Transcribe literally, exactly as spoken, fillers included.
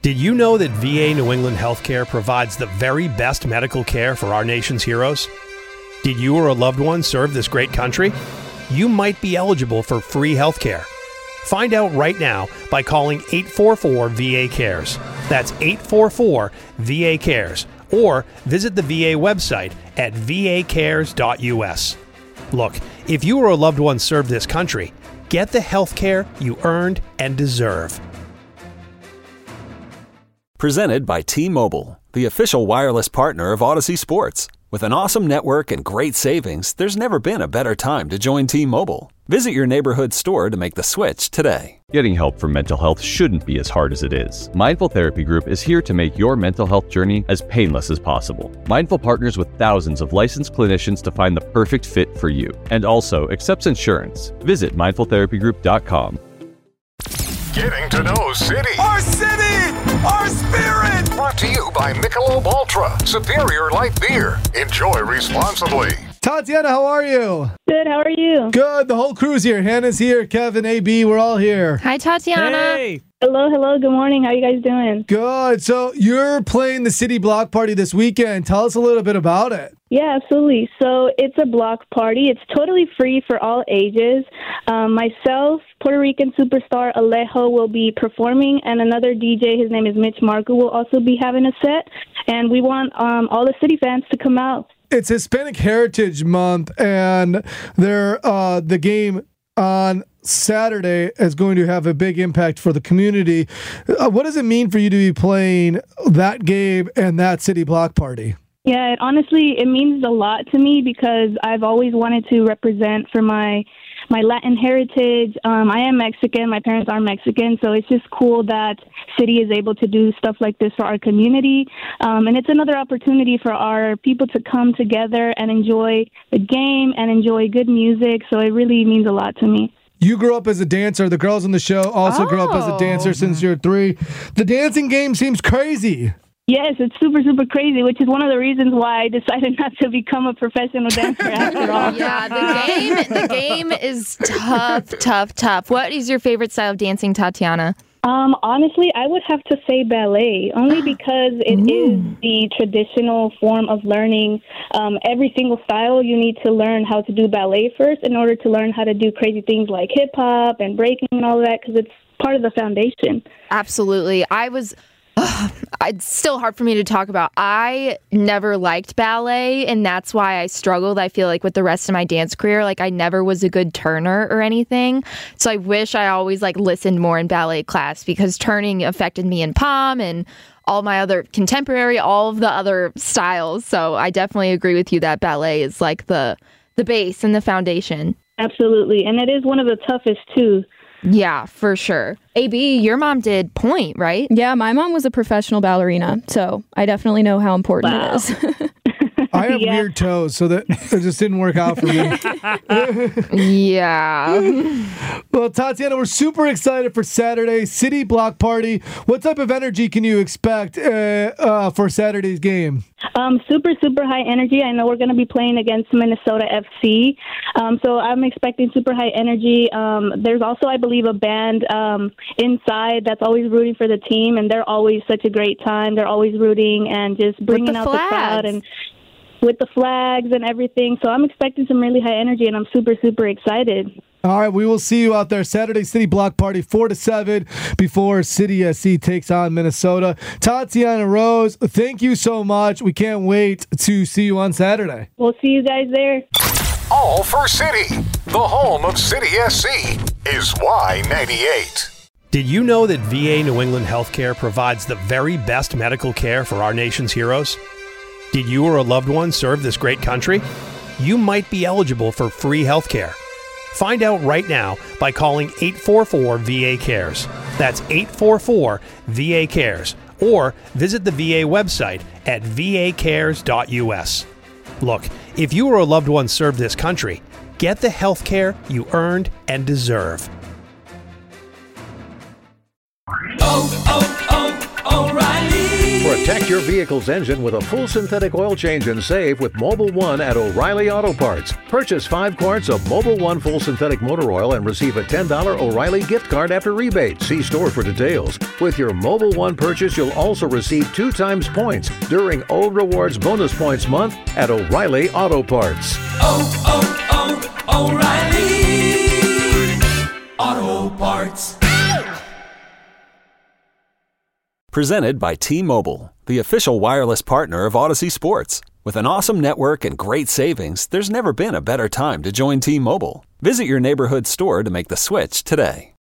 Did you know that V A New England Healthcare provides the very best medical care for our nation's heroes? Did you or a loved one serve this great country? You might be eligible for free healthcare. Find out right now by calling eight four four V A cares. That's eight four four V A cares. Or visit the V A website at v a cares dot u s. Look, if you or a loved one served this country, get the health care you earned and deserve. Presented by T-Mobile, the official wireless partner of Odyssey Sports. With an awesome network and great savings, there's never been a better time to join T-Mobile. Visit your neighborhood store to make the switch today. Getting help for mental health shouldn't be as hard as it is. Mindful Therapy Group is here to make your mental health journey as painless as possible. Mindful partners with thousands of licensed clinicians to find the perfect fit for you, and also accepts insurance. Visit mindful therapy group dot com. Getting to know City. Our city! Our spirit! Brought to you by Michelob Ultra, superior light beer. Enjoy responsibly. Tatiana, how are you? Good, how are you? Good, the whole crew's here. Hannah's here, Kevin, A B, we're all here. Hi, Tatiana. Hey. Hello, hello, good morning. How are you guys doing? Good. So you're playing the City Block Party this weekend. Tell us a little bit about it. Yeah, absolutely. So it's a block party. It's totally free for all ages. Um, myself, Puerto Rican superstar Alejo will be performing, and another D J, his name is Mitch Marco, will also be having a set. And we want um, all the City fans to come out. It's Hispanic Heritage Month, and they're, uh, the game on Saturday is going to have a big impact for the community. Uh, what does it mean for you to be playing that game and that City Block Party? Yeah, it, honestly, it means a lot to me because I've always wanted to represent for my my Latin heritage. Um, I am Mexican. My parents are Mexican, so it's just cool that City is able to do stuff like this for our community. Um, and it's another opportunity for our people to come together and enjoy the game and enjoy good music. So it really means a lot to me. You grew up as a dancer. The girls on the show also oh. grew up as a dancer since you're three. The dancing game seems crazy. Yes, it's super, super crazy, which is one of the reasons why I decided not to become a professional dancer after all. Yeah, the game the game is tough, tough, tough. What is your favorite style of dancing, Tatiana? Um, honestly, I would have to say ballet, only because it Ooh. is the traditional form of learning. Um, every single style, you need to learn how to do ballet first in order to learn how to do crazy things like hip-hop and breaking and all of that, because it's part of the foundation. Absolutely. I was... Ugh, it's still hard for me to talk about. I never liked ballet, and that's why I struggled, I feel like, with the rest of my dance career. Like, I never was a good turner or anything. So I wish I always, like, listened more in ballet class because turning affected me in pom and all my other contemporary, all of the other styles. So I definitely agree with you that ballet is, like, the, the base and the foundation. Absolutely. And it is one of the toughest, too. Yeah, for sure. A B, your mom did point, right? Yeah, my mom was a professional ballerina, so I definitely know how important wow. it is. I have yeah. weird toes, so that it just didn't work out for me. Yeah. Well, Tatiana, we're super excited for Saturday, City Block Party. What type of energy can you expect uh, uh, for Saturday's game? Um, super, super high energy. I know we're going to be playing against Minnesota F C, um, so I'm expecting super high energy. Um, there's also, I believe, a band um, inside that's always rooting for the team, and they're always such a great time. They're always rooting and just bringing the out flags. the crowd and with the flags and everything. So I'm expecting some really high energy, and I'm super, super excited. All right, we will see you out there Saturday, City Block Party, four to seven, before City S C takes on Minnesota. Tatiana Rose, thank you so much. We can't wait to see you on Saturday. We'll see you guys there. All for City. The home of City S C is Y ninety-eight. Did you know that V A New England Healthcare provides the very best medical care for our nation's heroes? Did you or a loved one serve this great country? You might be eligible for free health care. Find out right now by calling eight four four V A cares. That's eight four four V A cares. Or visit the V A website at v a cares dot u s. Look, if you or a loved one served this country, get the health care you earned and deserve. Oh, oh, oh, O'Reilly. For a Protect your vehicle's engine with a full synthetic oil change and save with Mobil one at O'Reilly Auto Parts. Purchase five quarts of Mobil one full synthetic motor oil and receive a ten dollars O'Reilly gift card after rebate. See store for details. With your Mobil one purchase, you'll also receive two times points during O Rewards Bonus Points Month at O'Reilly Auto Parts. Oh, oh, oh, O'Reilly Auto Parts. Presented by T-Mobile, the official wireless partner of Odyssey Sports. With an awesome network and great savings, there's never been a better time to join T-Mobile. Visit your neighborhood store to make the switch today.